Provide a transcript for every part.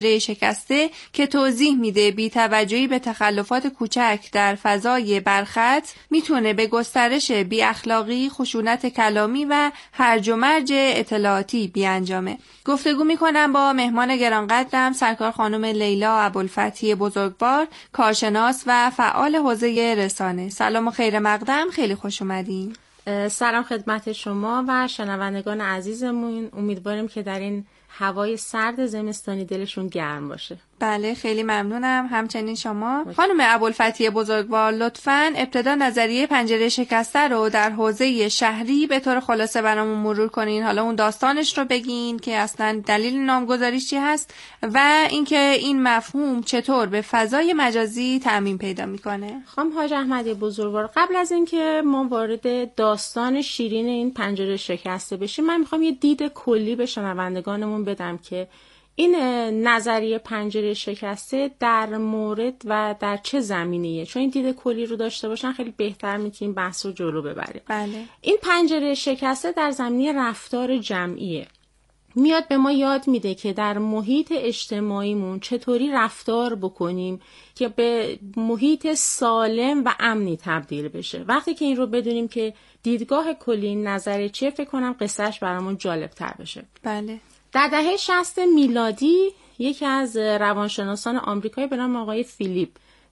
شکسته که توضیح میده بی‌توجهی به تخلفات کوچک در فضای برخط میتونه به گسترش بی اخلاقی، خشونت کلامی و هرج و مرج اطلاعاتی بیانجامه. گفتگو میکنم با مهمان گرانقدرم سرکار خانم لیلا ابوالفتحی بزرگوار، کارشناس و فعال حوزه رسانه. سلام و خیر مقدم، خیلی خوش اومدین. سلام خدمت شما و شنوندگان عزیزمون. امیدواریم که در این هوای سرد زمستانی دلشون گرم باشه. بله خیلی ممنونم، همچنین شما. خانم ابوالفتحی بزرگوار، لطفاً ابتدا نظریه پنجره شکسته رو در حوزه شهری به طور خلاصه برامون مرور کنین. حالا اون داستانش رو بگین که اصلا دلیل نامگذاریش چی هست و اینکه این مفهوم چطور به فضای مجازی تعمیم پیدا میکنه. خانم حاج احمدی بزرگوار، قبل از اینکه ما وارد داستان شیرین این پنجره شکسته بشیم، من میخوام یه دید کلی به شنوندگانمون بدم که این نظریه پنجره شکسته در مورد و در چه زمینه‌ایه. چون این دید کلی رو داشته باشن خیلی بهتر میتونیم بحث رو جلو ببریم. بله. این پنجره شکسته در زمینه رفتار جمعیه. میاد به ما یاد میده که در محیط اجتماعیمون چطوری رفتار بکنیم که به محیط سالم و امنی تبدیل بشه. وقتی که این رو بدونیم که دیدگاه کلی این نظریه چیه، فکر کنم قصهش برامون جالب‌تر بشه. بله. در دهه 60 میلادی یکی از روانشناسان آمریکایی به نام آقای فیلیپ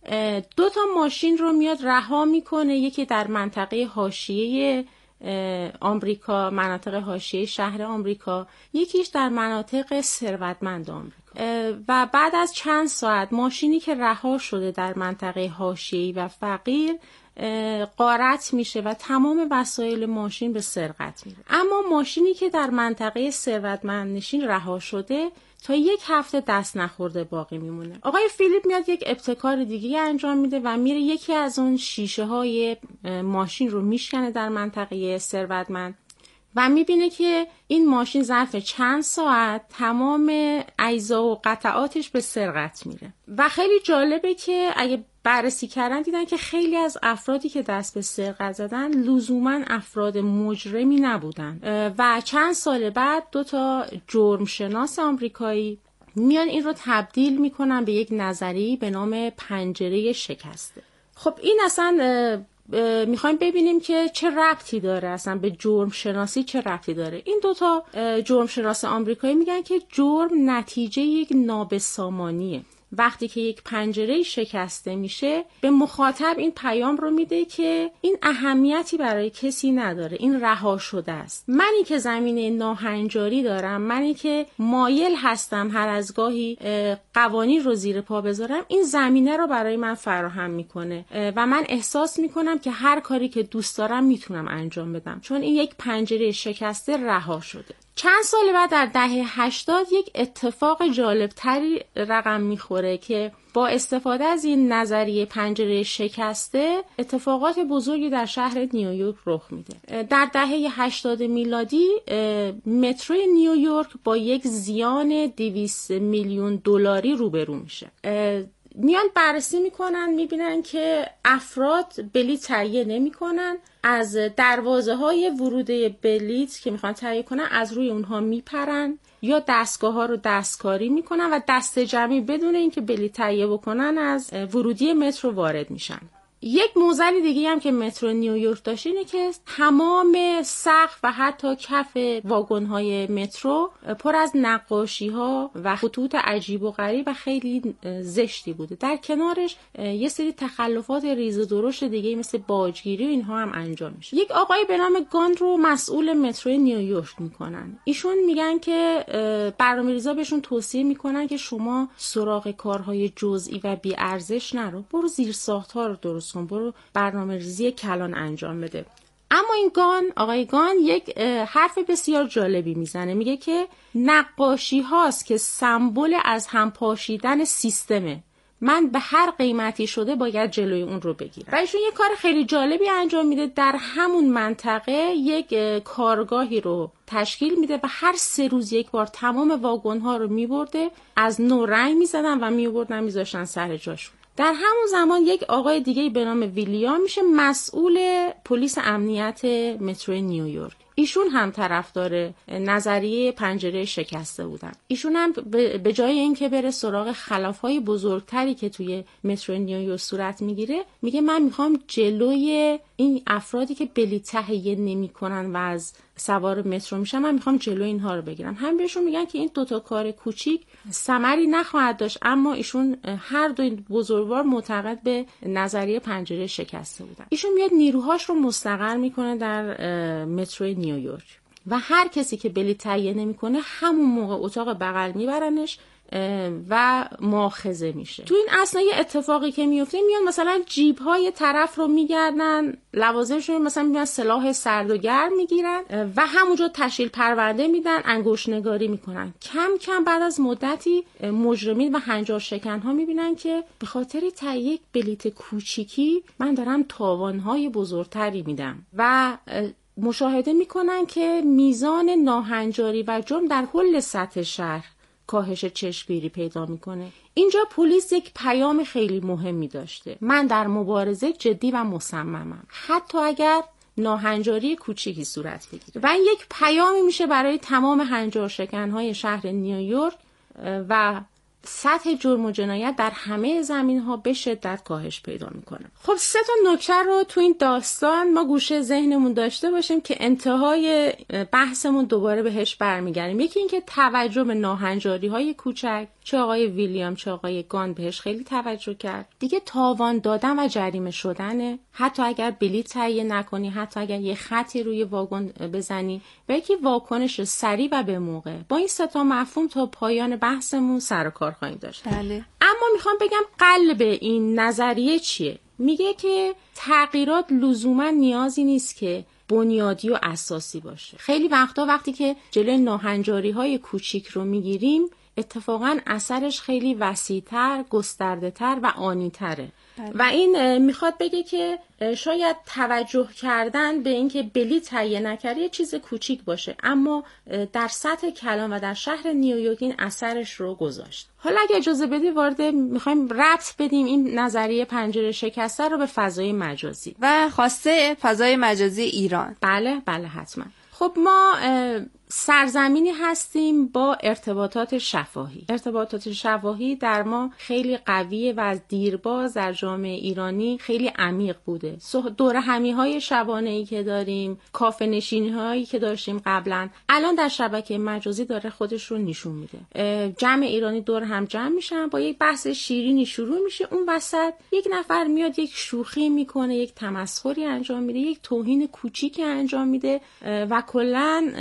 2 ماشین رو میاد رها میکنه، یکی در منطقه حاشیه آمریکا، مناطق حاشیه شهر آمریکا، یکیش در مناطق ثروتمند آمریکا. و بعد از چند ساعت ماشینی که رها شده در منطقه حاشیه‌ای و فقیر غارت میشه و تمام وسایل ماشین به سرقت میره. اما ماشینی که در منطقه ثروتمند نشین رها شده تا 1 هفته دست نخورده باقی میمونه. آقای فیلیپ میاد یک ابتکار دیگه انجام میده و میره یکی از اون شیشه های ماشین رو میشکنه در منطقه ثروتمند و میبینه که این ماشین ظرف چند ساعت تمام اجزا و قطعاتش به سرقت میره. و خیلی جالبه که اگه بررسی کردن دیدن که خیلی از افرادی که دست به سرقت زدن لزوما افراد مجرمی نبودن. و چند سال بعد 2 جرمشناس آمریکایی میان این رو تبدیل میکنن به یک نظریه به نام پنجره شکسته. خب این اصلا میخوایم ببینیم که چه ربطی داره، اصلا به جرم شناسی چه ربطی داره. این 2 جرم شناس آمریکایی میگن که جرم نتیجه یک نابسامانیه. وقتی که یک پنجره شکسته میشه به مخاطب این پیام رو میده که این اهمیتی برای کسی نداره، این رها شده است. منی که زمینه ناهنجاری دارم، منی که مایل هستم هر از گاهی قوانین رو زیر پا بذارم، این زمینه رو برای من فراهم میکنه و من احساس میکنم که هر کاری که دوست دارم میتونم انجام بدم، چون این یک پنجره شکسته رها شده. چند سال بعد در دهه 80 یک اتفاق جالبتری رقم میخوره که با استفاده از این نظریه پنجره شکسته اتفاقات بزرگی در شهر نیویورک رخ میده. در دهه 80 میلادی مترو نیویورک با یک زیان 200 میلیون دلاری روبرو میشه. میان بررسی میکنن، میبینن که افراد بلیط تهیه نمیکنن، از دروازه های ورود بلیط که میخوان تهیه کنن از روی اونها میپرن یا دستگاه ها رو دستکاری میکنن و دست جمعی بدون اینکه بلیط تهیه بکنن از ورودی مترو وارد میشن. یک موزل دیگه هم که مترو نیویورک داشت اینه که تمام سقف و حتی کف واگن‌های مترو پر از نقاشی‌ها و خطوط عجیب و غریب و خیلی زشتی بوده. در کنارش یه سری تخلفات ریز و درشت دیگه مثل باجگیری و اینها هم انجام میشه. یک آقای به نام گان رو مسئول مترو نیویورک میکنن. ایشون میگن که برنامه‌ریزا بهشون توصیه میکنن که شما سراغ کارهای جزئی و بی ارزش نرو، برو زیرساخت‌ها رو درست کن، برو برنامه‌ریزی کلان انجام بده. اما این آقای گان یک حرف بسیار جالبی میزنه، میگه که نقاشی هاست که سمبل از هم پاشیدن سیستمه، من به هر قیمتی شده باید جلوی اون رو بگیرم. و ایشون یک کار خیلی جالبی انجام میده، در همون منطقه یک کارگاهی رو تشکیل میده و هر 3 روز یک بار تمام واگن ها رو میبرده از نو رنگ میزدن و میبردن میذاشتن سر جاشون. در همون زمان یک آقای دیگه به نام ویلیام میشه مسئول پلیس امنیت مترو نیویورک. ایشون هم طرفدار نظریه پنجره شکسته بودن. ایشون هم به جای اینکه بره سراغ خلافای بزرگتری که توی مترو نیویورک صورت میگیره، میگه من میخوام جلوی این افرادی که بلیط تهیه نمیکنن و از سوار مترو میشن، من میخوام جلوی اینها رو بگیرم. هم بهشون میگن که این دوتا کار کوچیک ثمری نخواهد داشت، اما ایشون هر دو این بزرگوار معتقد به نظریه پنجره شکسته بودن. ایشون میاد نیروهاش رو مستقر میکنه در مترو نیویورک و هر کسی که بلیط تهیه نمیکنه همون موقع اتاق بغل میبرنش و مؤاخذه میشه. تو این اثنای اتفاقی که میفته، میان مثلا جیب های طرف رو میگردن، لوازمشون مثلا میان سلاح سرد و گرم میگیرن و همونجا تشکیل پرونده میدن، انگشت نگاری میکنن. کم کم بعد از مدتی مجرمین و هنجار شکن ها میبینن که به خاطر تهیه بلیط کوچیکی من دارم تاوانهای بزرگتری میدم و مشاهده میکنن که میزان ناهنجاری و جرم در کل سطح شهر کاهش چشمگیری پیدا میکنه. اینجا پلیس یک پیام خیلی مهمی داشته: من در مبارزه جدی و مصممم، حتی اگر ناهنجاری کوچیکی صورت بگیره. و این یک پیامی میشه برای تمام هنجار شکنهای شهر نیویورک و سطح جرم و جنایت در همه زمین‌ها به شدت کاهش پیدا میکنه. خب 3 نکته رو تو این داستان ما گوشه ذهنمون داشته باشیم که انتهای بحثمون دوباره بهش برمیگردیم. یکی این که توجه به ناهنجاری‌های کوچک، چه آقای ویلیام چه آقای گان بهش خیلی توجه کرد. دیگه تاوان دادن و جریمه شدنه، حتی اگر بلیط تهیه نکنی، حتی اگر یه خطی روی واگن بزنی، و یکی واکنش سریع و به موقع. با این 3 مفهوم تا پایان بحثمون سر و کار خواهیم داشت. بله. اما میخوام بگم قلب این نظریه چیه؟ میگه که تغییرات لزوما نیازی نیست که بنیادی و اساسی باشه. خیلی وقتا وقتی که جلوی ناهنجاری‌های کوچیک رو میگیریم، اتفاقا اثرش خیلی وسیع‌تر، گسترده‌تر و آنی‌تره. و این میخواد بگه که شاید توجه کردن به اینکه بلیط تهیه نکردی یه چیز کوچیک باشه، اما در سطح کلان و در شهر نیویورک این اثرش رو گذاشت. حالا اگه اجازه بدی میخوایم ربط بدیم این نظریه پنجره شکسته رو به فضای مجازی و خاصه فضای مجازی ایران. بله حتما. خب ما سرزمینی هستیم با ارتباطات شفاهی. ارتباطات شفاهی در ما خیلی قویه و از دیرباز در جامعه ایرانی خیلی عمیق بوده. دوره همی‌های شبانه‌ای که داریم، کافه نشینی‌هایی که داشتیم قبلا، الان در شبکه مجازی داره خودش رو نشون میده. جمع ایرانی دور هم جمع میشن، با یک بحث شیرینی شروع میشه، اون وسط یک نفر میاد یک شوخی میکنه، یک تمسخری انجام میده، یک توهین کوچیکی انجام میده و کلاً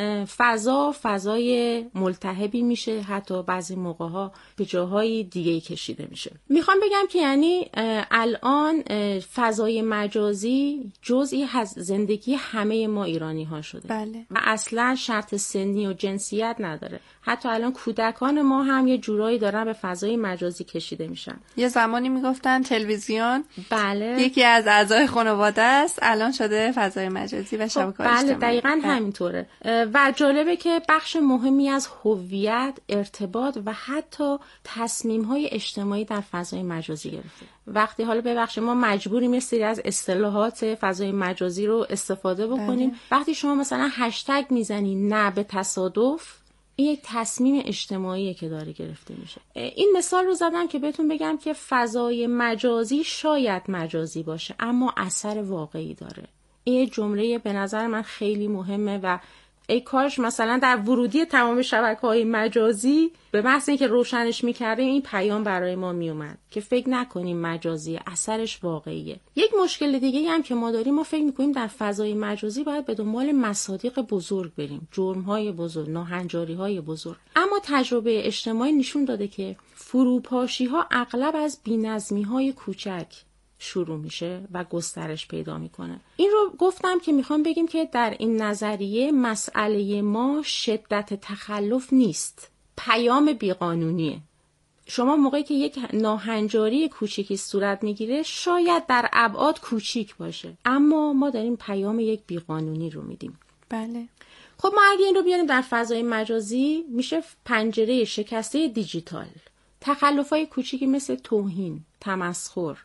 فضای ملتهبی میشه، حتی بعضی موقع‌ها به جاهای دیگه کشیده میشه. میخوام بگم که یعنی الان فضای مجازی جزئی از زندگی همه ما ایرانی ها شده. بله. و اصلا شرط سنی و جنسیت نداره. حتی الان کودکان ما هم یه جورایی دارن به فضای مجازی کشیده میشن. یه زمانی میگفتن تلویزیون بله یکی از اعضای خانواده است، الان شده فضای مجازی و شبکه‌های اجتماعی. بله دقیقاً همینطوره. و جالبه که بخش مهمی از هویت، ارتباط و حتی تصمیم‌های اجتماعی در فضای مجازی گرفته. وقتی حالا ببخشید ما مجبوریم یه سری از اصطلاحات فضای مجازی رو استفاده بکنیم. بله. وقتی شما مثلا هشتگ میزنی نه به تصادف، این یک تصمیم اجتماعیه که داره گرفته میشه. این مثال رو زدم که بهتون بگم که فضای مجازی شاید مجازی باشه اما اثر واقعی داره. این جمله به نظر من خیلی مهمه و ای کاش مثلا در ورودی تمام شبکه‌های مجازی به محض اینکه روشنش می‌کردیم این پیام برای ما میومد که فکر نکنیم مجازی، اثرش واقعیه. یک مشکل دیگه هم که ما داریم، ما فکر می‌کنیم در فضای مجازی باید به دنبال مصادیق بزرگ بریم، جرم‌های بزرگ، ناهنجاری‌های بزرگ. اما تجربه اجتماعی نشون داده که فروپاشی‌ها اغلب از بی‌نظمی‌های کوچک شروع میشه و گسترش پیدا میکنه. این رو گفتم که میخوام بگیم که در این نظریه مسئله ما شدت تخلف نیست، پیام بیقانونیه. شما موقعی که یک ناهنجاری کوچیکی صورت میگیره شاید در ابعاد کوچیک باشه، اما ما داریم پیام یک بیقانونی رو میدیم. بله. خب ما اگه این رو بیاریم در فضای مجازی، میشه پنجره شکسته دیجیتال. تخلفای کوچیکی مثل توهین، تمسخر،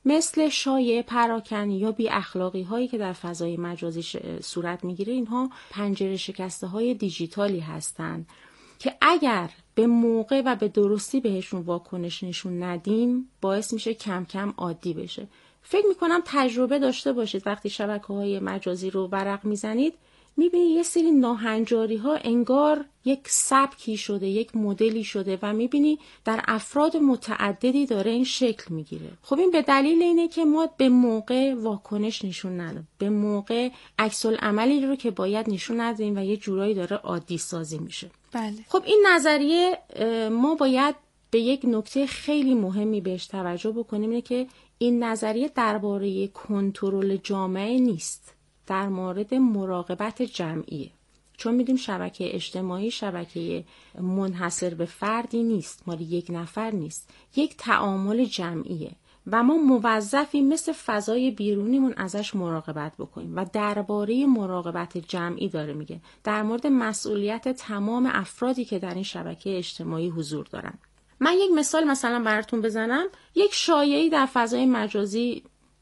مثل شایعه پراکنی یا بی اخلاقی هایی که در فضای مجازی صورت میگیره، اینها پنجره شکسته های دیجیتالی هستند که اگر به موقع و به درستی بهشون واکنش نشون ندیم باعث میشه کم کم عادی بشه. فکر میکنم تجربه داشته باشید وقتی شبکه‌های مجازی رو ورق میزنید میبینید یه سری ناهنجاری ها انگار یک سبکی شده، یک مدلی شده و میبینی در افراد متعددی داره این شکل میگیره. خب این به دلیل اینه که ما به موقع واکنش نشون ندیم، به موقع عکس العملی رو که باید نشون ندیم و یه جورایی داره عادی سازی میشه. بله. خب این نظریه ما باید به یک نکته خیلی مهمی بهش توجه بکنیم، اینه که این نظریه درباره کنترل جامعه نیست، در مورد مراقبت جمعیه. چون میدونیم شبکه اجتماعی شبکه منحصر به فردی نیست، مال یک نفر نیست، یک تعامل جمعیه و ما موظفیم مثل فضای بیرونیمون ازش مراقبت بکنیم و درباره مراقبت جمعی داره میگه، در مورد مسئولیت تمام افرادی که در این شبکه اجتماعی حضور دارن. من یک مثال مثلا براتون بزنم. یک شایعی در فضای مجازی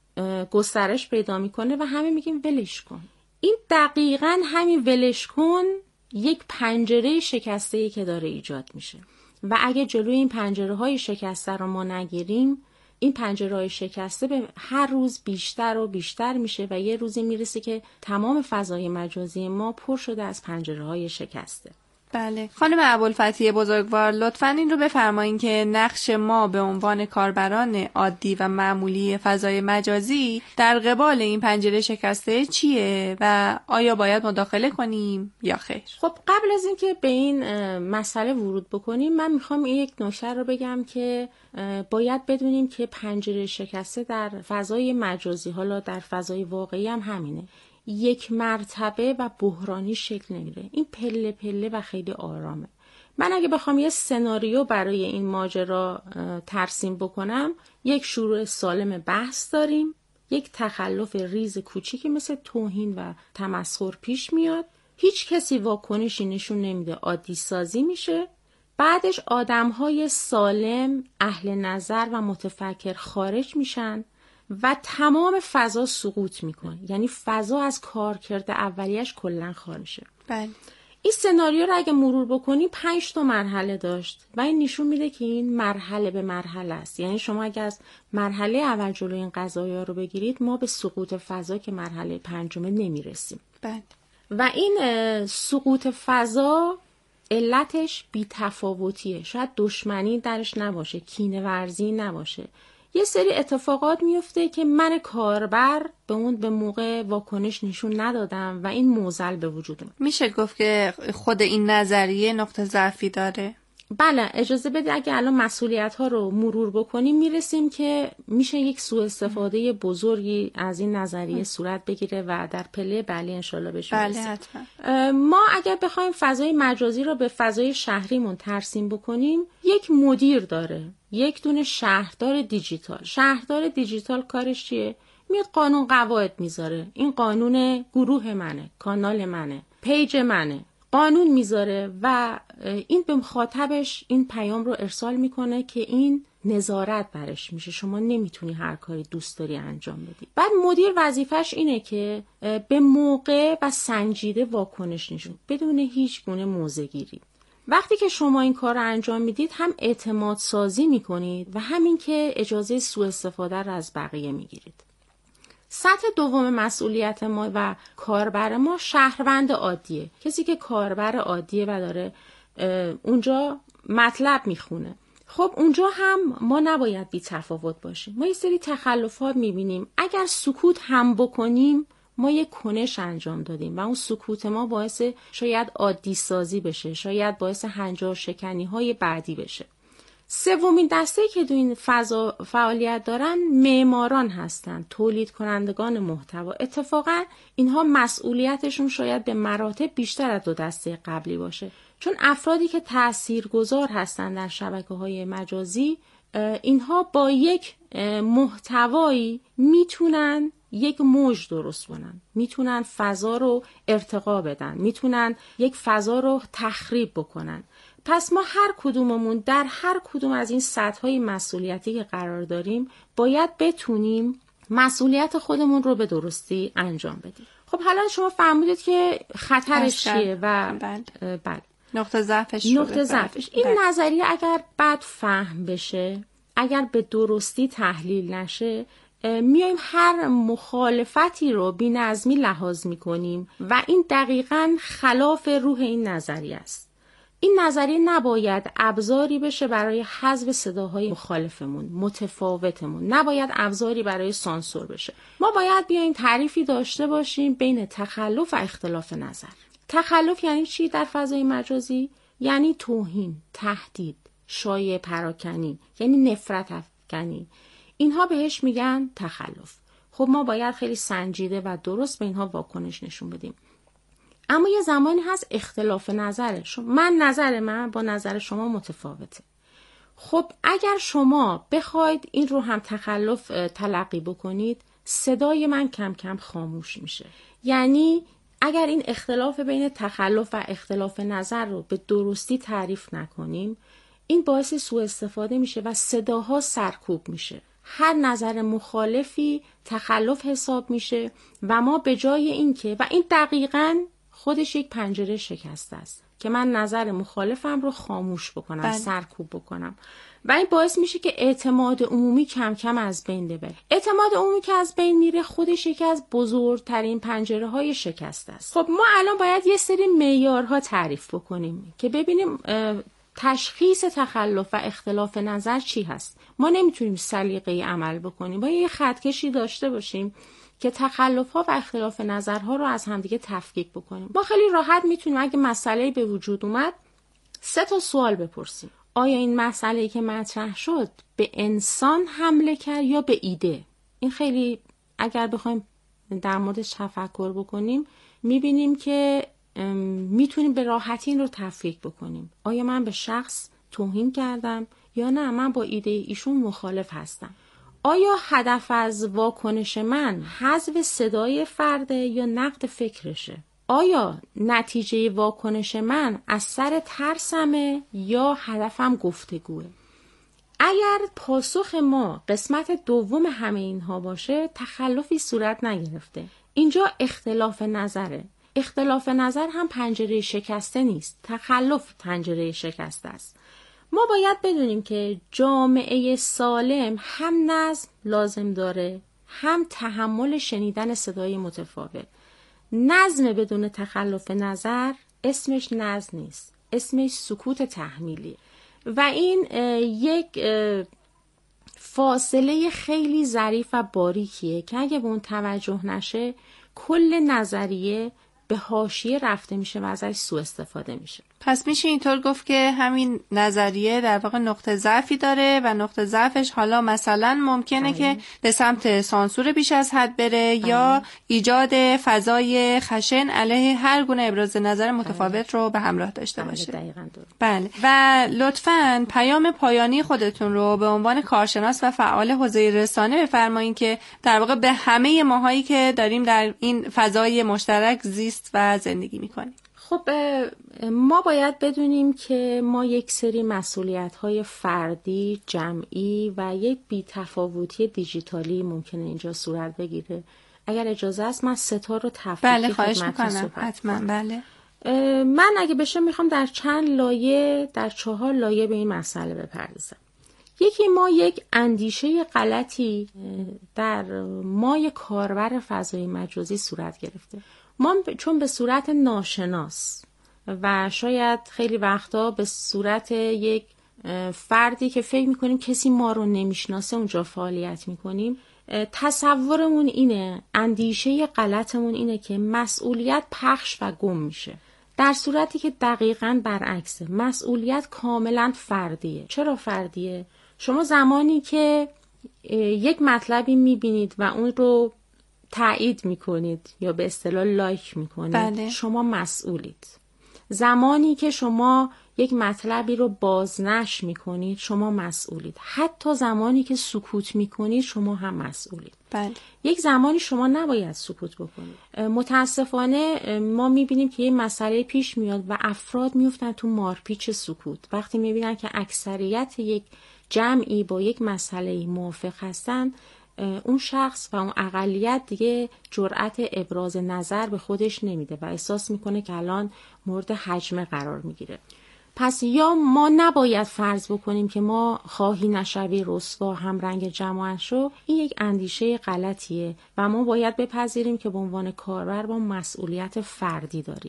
گسترش پیدا میکنه و همه میگیم ولش کن. این دقیقاً همین ولش کن یک پنجره شکسته‌ای که داره ایجاد میشه و اگه جلوی این پنجره‌های شکسته رو ما نگیریم، این پنجره‌های شکسته به هر روز بیشتر و بیشتر میشه و یه روزی میرسه که تمام فضای مجازی ما پر شده از پنجره‌های شکسته. بله. خانم ابوالفتحی بزرگوار، لطفاً این رو بفرمایید که نقش ما به عنوان کاربران عادی و معمولی فضای مجازی در قبال این پنجره شکسته چیه و آیا باید مداخله کنیم یا خیر؟ خب قبل از این که به این مسئله ورود بکنیم، من میخوام یک نکته رو بگم که باید بدونیم که پنجره شکسته در فضای مجازی، حالا در فضای واقعی هم همینه، یک مرتبه و بحرانی شکل نمیره. این پله پله و خیلی آرامه. من اگه بخوام یه سناریو برای این ماجرا ترسیم بکنم، یک شروع سالم بحث داریم، یک تخلف ریز کوچیکی مثل توهین و تمسخر پیش میاد، هیچ کسی واکنشی نشون نمیده، عادی سازی میشه. بعدش آدم‌های سالم، اهل نظر و متفکر خارج میشن و تمام فضا سقوط میکنه. یعنی فضا از کارکرد اولیش کلا خارجه. بله. این سناریو رو اگه مرور بکنی 5 تا مرحله داشت و این نشون میده که این مرحله به مرحله است. یعنی شما اگه از مرحله اول جلوی این قضایا رو بگیرید، ما به سقوط فضا که مرحله 5 نمیرسیم. بله. و این سقوط فضا علتش بی‌تفاوتیه. شاید دشمنی درش نباشه، کینه ورزی نباشه. یه سری اتفاقات میفته که من کاربر به اون به موقع واکنش نشون ندادم و این معضل به وجود اومد. میشه گفت که خود این نظریه نقطه ضعفی داره؟ بله، اجازه بده اگه الان مسئولیت ها رو مرور بکنیم میرسیم که میشه یک سوء استفاده بزرگی از این نظریه صورت بگیره و در پله بعدی انشالله بهش بله میرسیم. حتما. ما اگر بخوایم فضای مجازی رو به فضای شهریمون ترسیم بکنیم، یک مدیر داره، یک دونه شهردار دیجیتال. شهردار دیجیتال کارش چیه؟ میاد قانون قواعد میذاره. این قانون گروه منه، کانال منه، پیج منه، قانون میذاره و این به مخاطبش این پیام رو ارسال میکنه که این نظارت برش میشه، شما نمیتونی هر کاری دوست داری انجام بدی. بعد مدیر وظیفش اینه که به موقع و سنجیده واکنش نشون بدون هیچ گونه موضع‌گیری. وقتی که شما این کار رو انجام میدید، هم اعتماد سازی میکنید و همین که اجازه سوء استفاده رو از بقیه میگیرید. سطح دوم مسئولیت ما و کاربر ما شهروند عادیه، کسی که کاربر عادیه و داره اونجا مطلب میخونه. خب اونجا هم ما نباید بی تفاوت باشیم. ما یه سری تخلفات میبینیم. اگر سکوت هم بکنیم، ما یک کنش انجام دادیم و اون سکوت ما باعث شاید عادی سازی بشه، شاید باعث هنجار شکنی های بعدی بشه. سومین دسته‌ای که تو این فضا فعالیت دارن معماران هستن، تولید کنندگان محتوا. اتفاقا اینها مسئولیتشون شاید به مراتب بیشتر از دو دسته قبلی باشه، چون افرادی که تاثیرگذار هستن در شبکه‌های مجازی، اینها با یک محتوایی میتونن یک موج درست کنن، میتونن فضا رو ارتقا بدن، میتونن یک فضا رو تخریب بکنن. پس ما هر کدوممون در هر کدوم از این سطح‌های مسئولیتی که قرار داریم باید بتونیم مسئولیت خودمون رو به درستی انجام بدیم. خب حالا شما فهمیدید که خطرش چیه و بله نقطه ضعفش این نظریه اگر بد فهم بشه، اگر به درستی تحلیل نشه، میایم هر مخالفتی رو بی‌نظمی لحاظ میکنیم و این دقیقاً خلاف روح این نظریه است. این نظریه نباید ابزاری بشه برای حذف صداهای مخالفمون، متفاوتمون، نباید ابزاری برای سانسور بشه. ما باید بیایم تعریفی داشته باشیم بین تخلف و اختلاف نظر. تخلف یعنی چی در فضای مجازی؟ یعنی توهین، تهدید، شایعه پراکنی، یعنی نفرت افکنی. اینها بهش میگن تخلف. خب ما باید خیلی سنجیده و درست به اینها واکنش نشون بدیم. اما یه زمانی هست اختلاف نظره. نظر من با نظر شما متفاوته. خب اگر شما بخواید این رو هم تخلف تلقی بکنید، صدای من کم کم خاموش میشه. یعنی اگر این اختلاف بین تخلف و اختلاف نظر رو به درستی تعریف نکنیم، این باعث سوء استفاده میشه و صداها سرکوب میشه. هر نظر مخالفی تخلف حساب میشه و ما به جای اینکه، و این دقیقاً خودش یک پنجره شکسته است که من نظر مخالفم رو خاموش بکنم، سرکوب بکنم، و این باعث میشه که اعتماد عمومی کم کم از بین بره. اعتماد عمومی که از بین میره خودش یکی از بزرگترین پنجره های شکسته است. خب ما الان باید یه سری معیارها تعریف بکنیم که ببینیم تشخیص تخلف و اختلاف نظر چی هست. ما نمیتونیم سلیقه‌ای عمل بکنیم، باید یه خطکشی داشته باشیم که تخلف‌ها و اختلاف نظرها رو از همدیگه تفکیک بکنیم. ما خیلی راحت میتونیم اگه مسئله‌ای به وجود اومد 3 تا سوال بپرسیم. آیا این مسئله‌ای که مطرح شد به انسان حمله کرد یا به ایده؟ این خیلی اگر بخوایم در موردش تفکر بکنیم میبینیم که میتونیم به راحتی این رو تفکیک بکنیم. آیا من به شخص توهین کردم یا نه من با ایده ایشون مخالف هستم؟ آیا هدف از واکنش من حذف صدای فرده یا نقد فکرشه؟ آیا نتیجه واکنش من از سر ترسمه یا هدفم گفتگوه؟ اگر پاسخ ما قسمت دوم همه اینها باشه، تخلفی صورت نگرفته. اینجا اختلاف نظره. اختلاف نظر هم پنجره شکسته نیست، تخلف پنجره شکسته است. ما باید بدونیم که جامعه سالم هم نظم لازم داره، هم تحمل شنیدن صدای متفاوت. نظم بدون تخلف نظر اسمش نظم نیست، اسمش سکوت تحمیلی. و این یک فاصله خیلی ظریف و باریکیه که اگه به اون توجه نشه کل نظریه به حاشیه رفته میشه و ازش سوء استفاده میشه. پس میشه اینطور گفت که همین نظریه در واقع نقطه ضعفی داره و نقطه ضعفش حالا مثلا ممکنه که به سمت سانسور بیش از حد بره یا ایجاد فضای خشن علیه هر گونه ابراز نظر متفاوت رو به همراه داشته باشه. دقیقاً درست. بله. و لطفاً پیام پایانی خودتون رو به عنوان کارشناس و فعال حوزه رسانه بفرمایید که در واقع به همه ماهایی که داریم در این فضای مشترک زیست و زندگی میکنیم. خب ما باید بدونیم که ما یک سری مسئولیت‌های فردی، جمعی و یک بی‌تفاوتی دیجیتالی ممکنه اینجا صورت بگیره. اگر اجازه است من 3 تا رو تفکیک بله خواهش میکنم. حتما. بله. من اگه بشه میخوام در 4 لایه به این مسئله بپردازم. یکی ما یک اندیشه غلطی در مای کاربر فضای مجازی صورت گرفته. ما چون به صورت ناشناس و شاید خیلی وقتا به صورت یک فردی که فکر میکنیم کسی ما رو نمیشناسه اونجا فعالیت میکنیم، تصورمون اینه، اندیشه غلطمون اینه که مسئولیت پخش و گم میشه، در صورتی که دقیقاً برعکسه. مسئولیت کاملاً فردیه. چرا فردیه؟ شما زمانی که یک مطلبی میبینید و اون رو تایید میکنید یا به اصطلاح لایک میکنید، بله. شما مسئولید. زمانی که شما یک مطلبی رو بازنشر میکنید شما مسئولید. حتی زمانی که سکوت میکنید شما هم مسئولید. بله. یک زمانی شما نباید سکوت بکنید. متاسفانه ما میبینیم که یه مسئله پیش میاد و افراد میفتن تو مارپیچ سکوت. وقتی میبینن که اکثریت یک جمعی با یک مسئله موافق هستن، اون شخص و اون اقلیت دیگه جرأت ابراز نظر به خودش نمیده و احساس میکنه که الان مورد هجمه قرار میگیره. پس یا ما نباید فرض بکنیم که ما خواهی نشوی رسوا هم رنگ جماعت شو، این یک اندیشه غلطیه و ما باید بپذیریم که به عنوان کاربر با مسئولیت فردی داریم.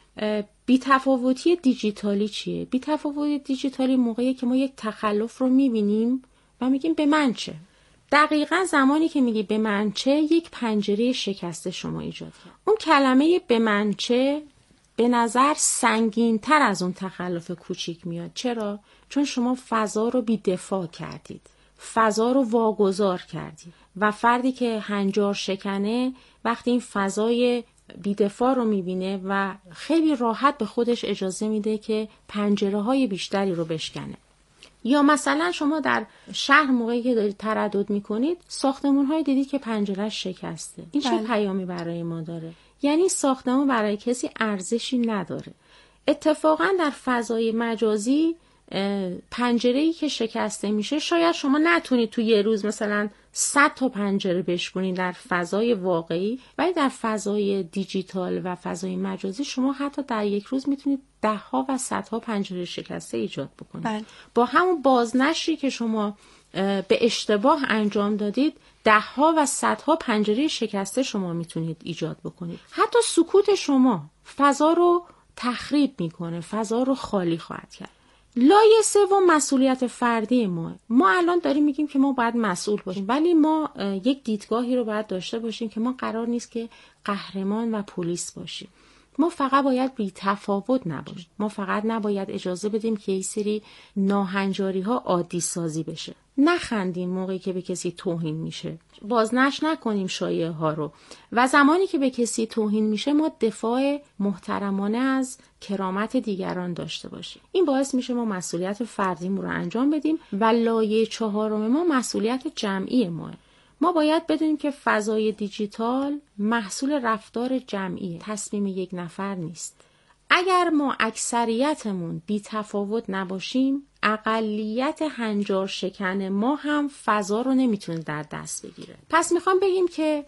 بی‌تفاوتی دیجیتالی چیه؟ بی‌تفاوتی دیجیتالی موقعیه که ما یک تخلف رو میبینیم و میگیم به من چه؟ دقیقاً زمانی که میگی به من چه، یک پنجره شکسته شما ایجاد کرد. اون کلمه به من چه به نظر سنگین تر از اون تخلف کوچیک میاد. چرا؟ چون شما فضا رو بی‌دفاع کردید، فضا رو واگذار کردید و فردی که هنجار شکنه وقتی این فضای بی‌دفاع رو میبینه و خیلی راحت به خودش اجازه میده که پنجره‌های بیشتری رو بشکنه. یا مثلا شما در شهر موقعی که دارید تردد میکنید ساختمان‌های دیدید که پنجره‌اش شکسته. این چه پیامی برای ما داره؟ یعنی ساختمان برای کسی ارزشی نداره. اتفاقا در فضای مجازی پنجره‌ای که شکسته میشه شاید شما نتونید تو یه روز مثلا 100 تا پنجره بشکنید در فضای واقعی، ولی در فضای دیجیتال و فضای مجازی شما حتی در یک روز میتونید 10 ها و 100 ها پنجره شکسته ایجاد بکنید. با همون بازنشری که شما به اشتباه انجام دادید 10 ها و 100 ها پنجره شکسته شما میتونید ایجاد بکنید. حتی سکوت شما فضا رو تخریب میکنه، فضا رو خالی خواهد کرد. لایه سوم مسئولیت فردی ما الان داریم میگیم که ما باید مسئول باشیم، ولی ما یک دیدگاهی رو باید داشته باشیم که ما قرار نیست که قهرمان و پلیس باشیم. ما فقط باید بی تفاوت نباشیم. ما فقط نباید اجازه بدیم که این سری ناهنجاری ها عادی سازی بشه. نخندیم موقعی که به کسی توهین میشه. بازنشر نکنیم شایعه ها رو. و زمانی که به کسی توهین میشه ما دفاع محترمانه از کرامت دیگران داشته باشیم. این باعث میشه ما مسئولیت فردیمون رو انجام بدیم و لایه چهارم ما مسئولیت جمعی ماه. ما باید بدونیم که فضای دیجیتال محصول رفتار جمعیه، تصمیم یک نفر نیست. اگر ما اکثریتمون بی تفاوت نباشیم، اقلیت هنجار شکن ما هم فضا رو نمیتونه در دست بگیره. پس میخوام بگیم که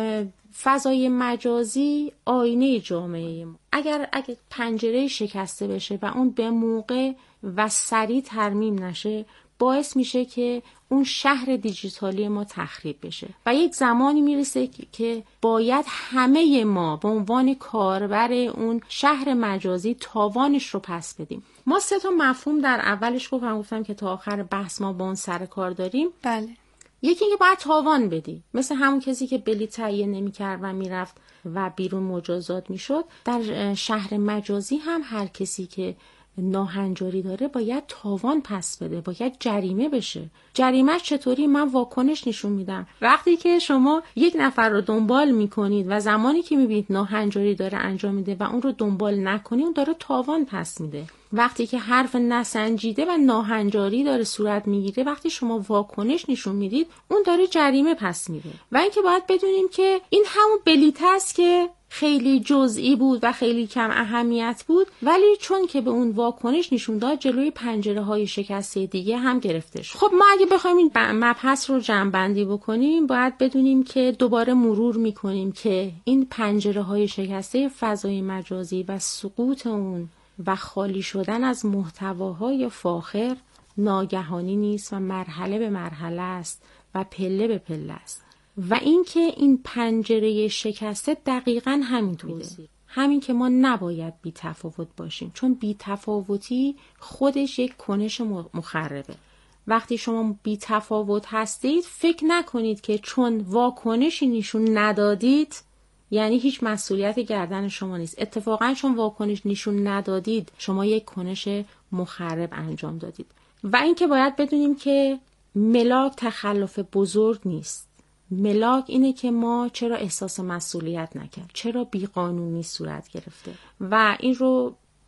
فضای مجازی آینه جامعه ما. اگر پنجره شکسته بشه و اون به موقع و سریع ترمیم نشه، باعث میشه که اون شهر دیجیتالی ما تخریب بشه و یک زمانی میرسه که باید همه ما به عنوان کاربر اون شهر مجازی تاوانش رو پس بدیم. ما 3 تا مفهوم در اولش گفتم که تا آخر بحث ما با اون سر کار داریم. بله. یکی که باید تاوان بدی، مثل همون کسی که بلیط تهیه نمی‌کرد و میرفت و بیرون مجازات میشد. در شهر مجازی هم هر کسی که ناهنجاری داره باید تاوان پس بده، باید جریمه بشه. جریمه چطوری؟ من واکنش نشون میدم. وقتی که شما یک نفر رو دنبال میکنید و زمانی که میبینید ناهنجاری داره انجام میده و اون رو دنبال نکنید، اون داره تاوان پس میده. وقتی که حرف نسنجیده و ناهنجاری داره صورت میگیره، وقتی شما واکنش نشون میدید، اون داره جریمه پس میده. و اینکه باید بدونیم که این همون بلیط است که خیلی جزئی بود و خیلی کم اهمیت بود، ولی چون که به اون واکنش نشون داد جلوی پنجره‌های شکسته دیگه هم گرفته شد. خب ما اگه بخوایم این مبحث رو جمع‌بندی بکنیم، باید بدونیم که دوباره مرور می‌کنیم که این پنجره‌های شکسته فضای مجازی و سقوط اون و خالی شدن از محتواهای فاخر ناگهانی نیست و مرحله به مرحله است و پله به پله است. و اینکه این پنجره شکسته دقیقاً همینطوره. همین که ما نباید بی تفاوت باشیم، چون بی تفاوتی خودش یک کنش مخربه. وقتی شما بی تفاوت هستید فکر نکنید که چون واکنشی نشون ندادید یعنی هیچ مسئولیت گردن شما نیست. اتفاقاً چون واکنش نشون ندادید شما یک کنش مخرب انجام دادید. و اینکه باید بدونیم که ملاک تخلف بزرگ نیست. ملاک اینه که ما چرا احساس مسئولیت نکرد، چرا بیقانونی صورت گرفته و این رو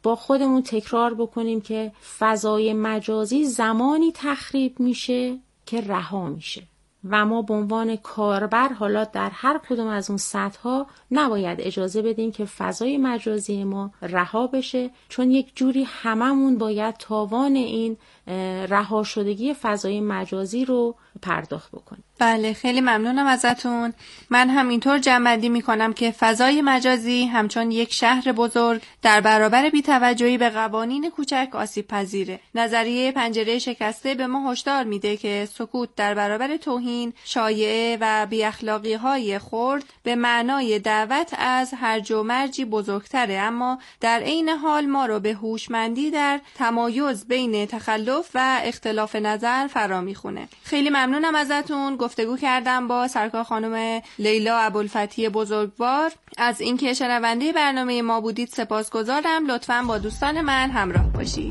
با خودمون تکرار بکنیم که فضای مجازی زمانی تخریب میشه که رها میشه و ما به عنوان کاربر حالا در هر کدوم از اون سطح‌ها نباید اجازه بدیم که فضای مجازی ما رها بشه، چون یک جوری هممون باید تاوان این رها شدگی فضای مجازی رو پرداخت بکنیم. بله، خیلی ممنونم ازتون. من هم اینطور جمع‌بندی می‌کنم که فضای مجازی همچون یک شهر بزرگ در برابر بی‌توجهی به قوانین کوچک آسیب پذیره. نظریه پنجره شکسته به ما هشدار میده که سکوت در برابر توهین، شایعه و بی‌اخلاقی‌های خرد به معنای دعوت از هرج و مرجی بزرگتره، اما در عین حال ما رو به هوشمندی در تمایز بین تخلف و اختلاف نظر فرا میخونه. خیلی ممنونم ازتون. گفتگو کردم با سرکار خانم لیلا ابوالفتحی بزرگوار. از اینکه شنونده برنامه ما بودید سپاسگزارم. لطفاً با دوستان من همراه باشید.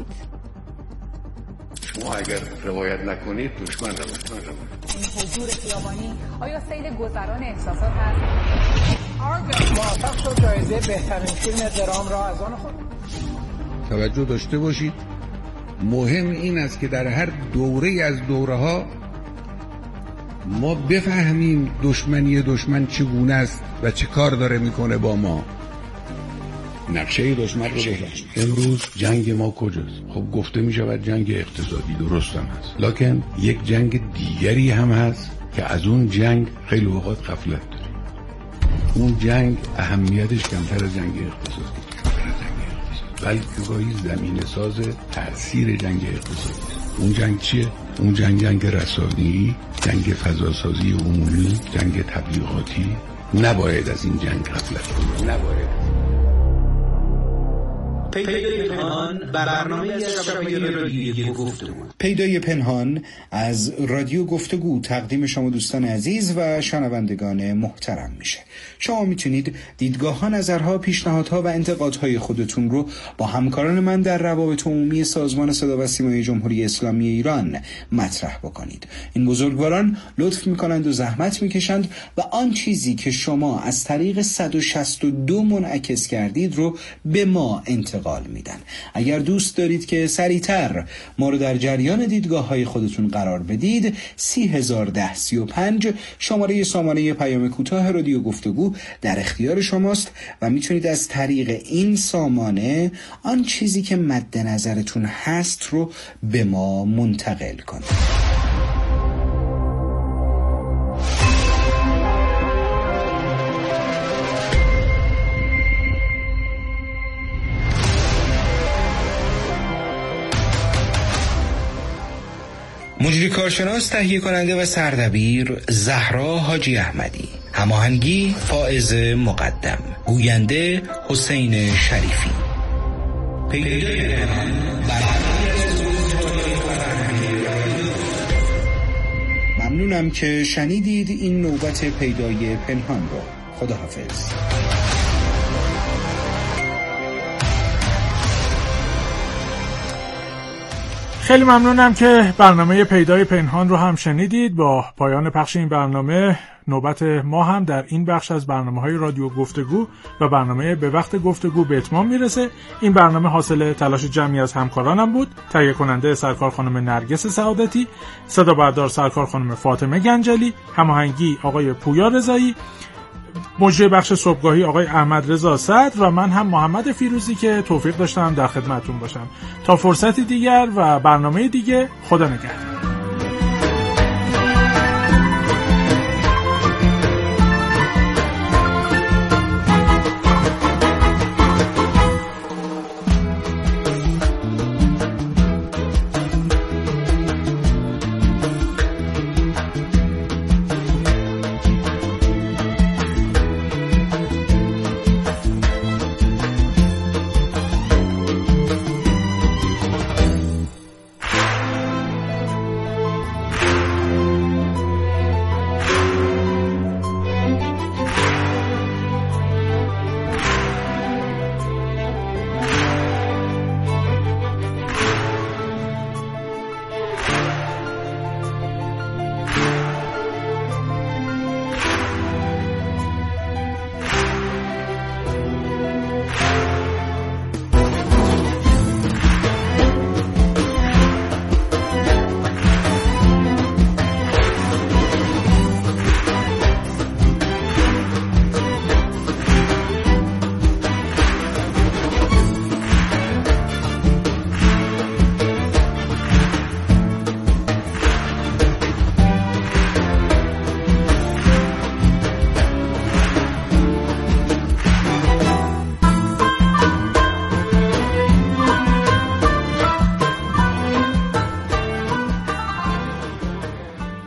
شما اگر روایت نکنید دشمن روایت. این حضور خیابانی آیا سیل گذران احساسات هست؟ موفق شد جایزه بهترین فیلم درام را از آن خود. توجه داشته باشید، مهم این است که در هر دوره از دوره‌ها ما بفهمیم دشمن چگونه است و چه کار داره میکنه با ما. نقشه دشمن رو بفهم. امروز جنگ ما کجاست؟ خب گفته میشود جنگ اقتصادی، درست هم هست، لکن یک جنگ دیگری هم هست که از اون جنگ خیلی اوقات غفلت داریم. اون جنگ اهمیتش کمتر از جنگ اقتصادی، بلکه گاهی زمینه ساز تأثیر جنگ اقتصادی. اون جنگ چیه؟ اون جنگ رسانی، جنگ فضاسازی عمومی، جنگ تبلیغاتی. نباید از این جنگ غفلت کنیم. نباید. پیدای پنهان برنامه از شبکه رادیویی گفتگو. پیدای پنهان از رادیو گفتگو تقدیم شما دوستان عزیز و شنوندگان محترم میشه. شما میتونید دیدگاه‌ها، نظرها، پیشنهادها و انتقادهای خودتون رو با همکاران من در روابط عمومی سازمان صدا و سیمای جمهوری اسلامی ایران مطرح بکنید. این بزرگواران لطف میکنند و زحمت میکشند و آن چیزی که شما از طریق 162 منعکس کردید رو به ما انتقال میدن. اگر دوست دارید که سریعتر ما رو در جریان دیدگاه‌های خودتون قرار بدید، 301035 شماره سامانه پیام کوتاه رادیو گفتگو در اختیار شماست و میتونید از طریق این سامانه آن چیزی که مد نظرتون هست رو به ما منتقل کنید. مجری کارشناس، تهیه کننده و سردبیر زهرا حاجی احمدی، هماهنگی فائز مقدم، گوینده حسین شریفی. پیدای پنهان ممنونم که شنیدید این نوبت پیدای پنهان رو. خداحافظ. خیلی ممنونم که برنامه پیدای پنهان رو هم شنیدید. با پایان پخش این برنامه نوبت ما هم در این بخش از برنامه‌های رادیو گفتگو و برنامه به وقت گفتگو به اتمام میرسه. این برنامه حاصل تلاش جمعی از همکارانم بود. تهیه کننده سرکار خانم نرگس سعادتی، صدا بردار سرکار خانم فاطمه گنجلی، هماهنگی آقای پویا رضایی، مجری بخش صبحگاهی آقای احمد رضا صدر و من هم محمد فیروزی که توفیق داشتم در خدمتتون باشم. تا فرصتی دیگر و برنامه دیگه، خدا نگهدار.